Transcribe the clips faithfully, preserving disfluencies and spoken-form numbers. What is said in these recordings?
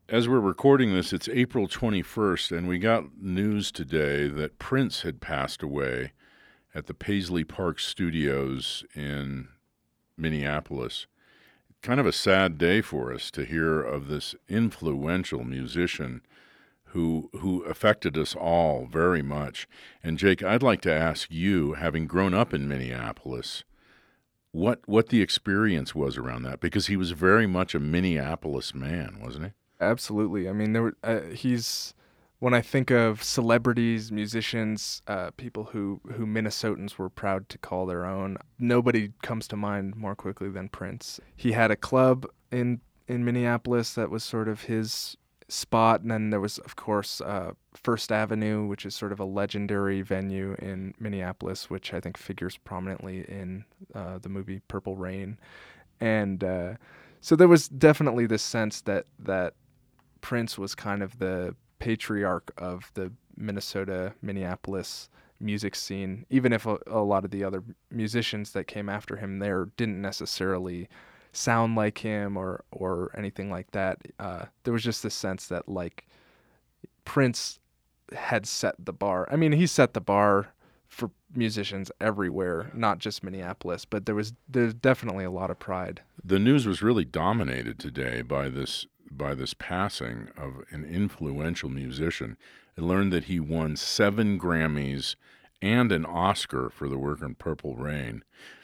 As we're recording this, it's April twenty-first, and we got news today that Prince had passed away at the Paisley Park Studios in Minneapolis. Kind of a sad day for us to hear of this influential musician who who affected us all very much. And Jake, I'd like to ask you, having grown up in Minneapolis, what what the experience was around that, because he was very much a Minneapolis man, wasn't he? Absolutely. I mean, there were, uh, he's when I think of celebrities, musicians, uh, people who, who Minnesotans were proud to call their own, nobody comes to mind more quickly than Prince. He had a club in, in Minneapolis that was sort of his spot, and then there was, of course, uh, First Avenue, which is sort of a legendary venue in Minneapolis, which I think figures prominently in uh, the movie Purple Rain. And uh, so there was definitely this sense that, that Prince was kind of the patriarch of the Minnesota, Minneapolis music scene, even if a, a lot of the other musicians that came after him there didn't necessarily sound like him or or anything like that. Uh, there was just this sense that, like, Prince had set the bar. I mean, he set the bar for musicians everywhere, not just Minneapolis, but there was there's definitely a lot of pride. The news was really dominated today by this by this passing of an influential musician. I learned that he won seven Grammys and an Oscar for the work on Purple Rain.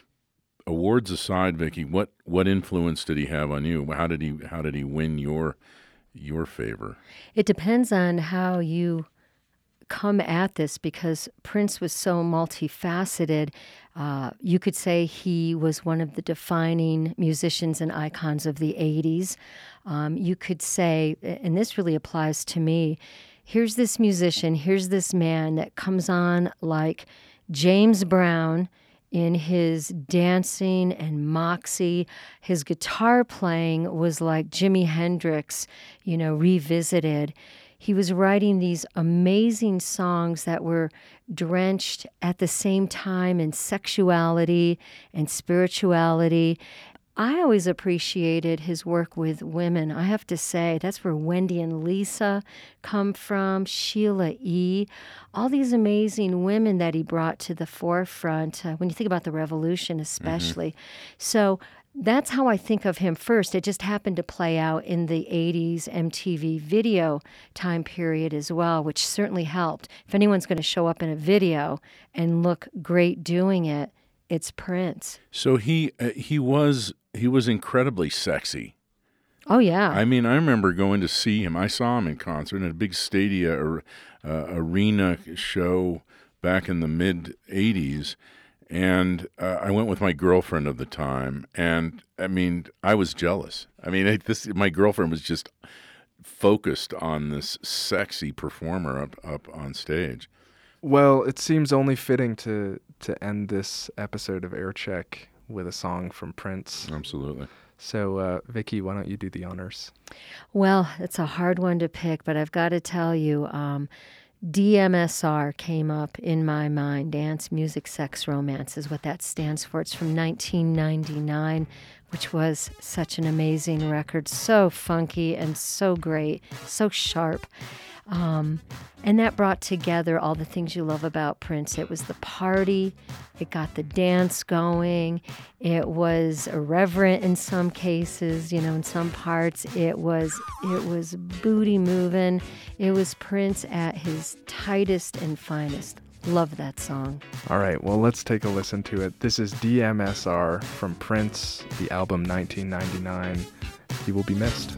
Awards aside, Vicki, what, what influence did he have on you? How did he how did he win your your favor? It depends on how you come at this, because Prince was so multifaceted. Uh, you could say he was one of the defining musicians and icons of the eighties. Um, you could say, and this really applies to me, here's this musician, here's this man that comes on like James Brown in his dancing and moxie. His guitar playing was like Jimi Hendrix, you know, revisited. He was writing these amazing songs that were drenched at the same time in sexuality and spirituality. I always appreciated his work with women. I have to say, that's where Wendy and Lisa come from, Sheila E., all these amazing women that he brought to the forefront, uh, when you think about the Revolution especially. Mm-hmm. So that's how I think of him first. It just happened to play out in the eighties M T V video time period as well, which certainly helped. If anyone's going to show up in a video and look great doing it, it's Prince. So he uh, he was he was incredibly sexy. Oh yeah. I mean, I remember going to see him. I saw him in concert in a big stadia or uh, arena show back in the mid eighties. And uh, I went with my girlfriend of the time, and I mean, I was jealous. I mean, I, this my girlfriend was just focused on this sexy performer up up on stage. Well, it seems only fitting to to end this episode of Air Check with a song from Prince. Absolutely. So, uh, Vicki, why don't you do the honors? Well, it's a hard one to pick, but I've got to tell you, um, D M S R came up in my mind. Dance, Music, Sex, Romance is what that stands for. It's from nineteen ninety-nine, which was such an amazing record. So funky and so great, so sharp. Um, and that brought together all the things you love about Prince. It was the party. It got the dance going. It was irreverent in some cases, you know, in some parts. It was it was booty moving. It was Prince at his tightest and finest. Love that song. All right, well, let's take a listen to it. This is D M S R from Prince, the album nineteen ninety-nine. He will be missed.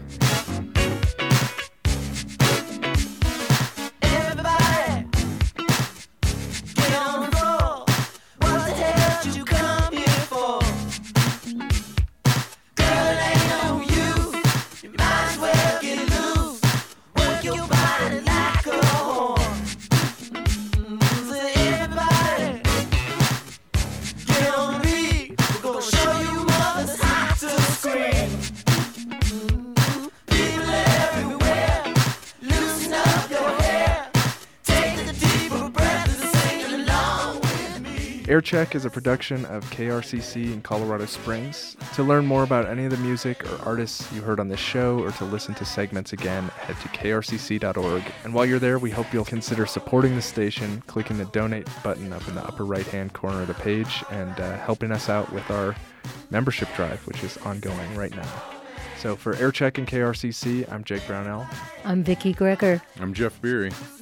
Show you mothers how to scream. Aircheck is a production of K R C C in Colorado Springs. To learn more about any of the music or artists you heard on this show, or to listen to segments again, head to K R C C dot org. And while you're there, we hope you'll consider supporting the station, clicking the donate button up in the upper right-hand corner of the page, and uh, helping us out with our membership drive, which is ongoing right now. So for Aircheck and K R C C, I'm Jake Brownell. I'm Vicki Greger. I'm Jeff Beery.